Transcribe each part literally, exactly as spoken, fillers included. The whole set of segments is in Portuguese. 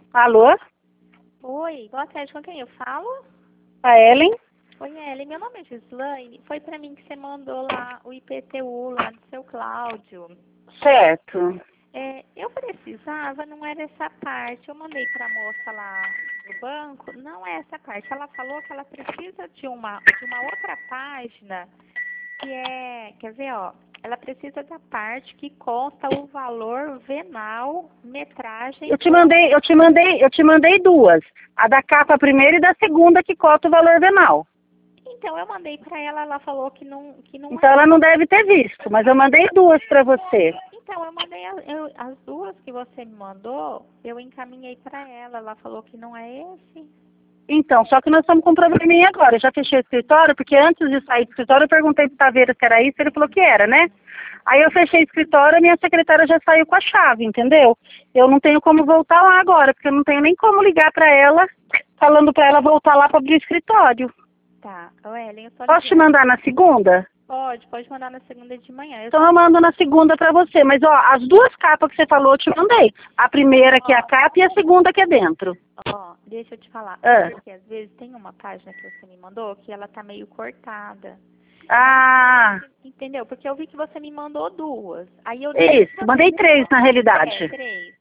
Alô? Oi, boa tarde, com quem eu falo? A Ellen? Oi, Ellen, meu nome é Gislaine. Foi pra mim que você mandou lá o I P T U lá do seu Cláudio. Certo. É, eu precisava, não era essa parte. Eu mandei pra moça lá do banco, não é essa parte. Ela falou que ela precisa de uma, de uma outra página que é, quer ver, ó, ela precisa da parte que consta o valor venal, metragem Eu te por... mandei, eu te mandei, eu te mandei duas. A da capa primeira e da segunda que cota o valor venal. Então, eu mandei pra ela, ela falou que não, que não Então é. ela não deve ter visto, mas eu mandei duas para você. Então, eu mandei a- eu- as duas que você me mandou, eu encaminhei pra ela, ela falou que não é esse. Então, só que nós estamos com um probleminha agora. Eu já fechei o escritório, porque antes de sair do escritório eu perguntei pro Taveira se era isso, ele falou que era, né? Aí eu fechei o escritório e minha secretária já saiu com a chave, entendeu? Eu não tenho como voltar lá agora, porque eu não tenho nem como ligar para ela, falando para ela voltar lá para abrir o escritório. Tá, ô Ellen, eu só Posso te liguei. mandar na segunda? Pode, pode mandar na segunda de manhã. Eu Então só eu mando na segunda para você. Mas ó, as duas capas que você falou eu te mandei. A primeira que é a capa e a segunda que é dentro. Ó, deixa eu te falar. Ah. Porque às vezes tem uma página que você me mandou que ela tá meio cortada. Ah, Entendeu? Porque eu vi que você me mandou duas. Aí eu isso. Mandei três na É, realidade. três.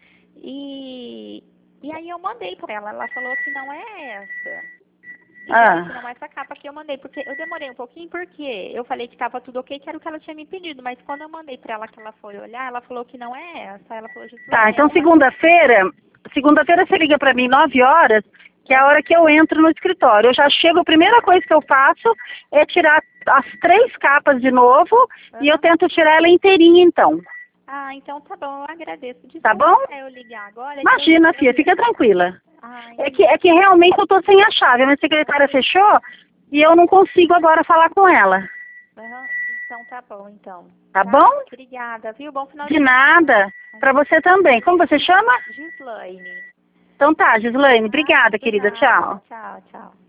E, e aí eu mandei pra ela. Ela falou que não é essa. Entendeu? Que Ah. não é essa capa que eu mandei. Porque eu demorei um pouquinho porque eu falei que tava tudo ok, que era o que ela tinha me pedido. Mas quando eu mandei pra ela que ela foi olhar, ela falou que não é essa. Ela falou, Tá, Gislaine, é então uma... segunda-feira, segunda-feira você liga para mim nove horas, que é a hora que eu entro no escritório. Eu já chego, a primeira coisa que eu faço é tirar as três capas de novo e eu Aham. tento tirar ela inteirinha então. Ah, então tá bom, eu agradeço. Tá Desculpa bom? eu ligar agora. É que eu, Imagina, eu... filha, fica tranquila. Ai, É que, é que realmente eu tô sem a chave. A minha secretária fechou e eu não consigo agora falar com ela. aham. Então tá bom, então. Tá Tá? bom? Obrigada, viu? Bom final de De nada. Para você também. Como você chama? Gislaine. Então tá, Gislaine. Tá? Obrigada, De querida. nada. Tchau. Tchau, tchau.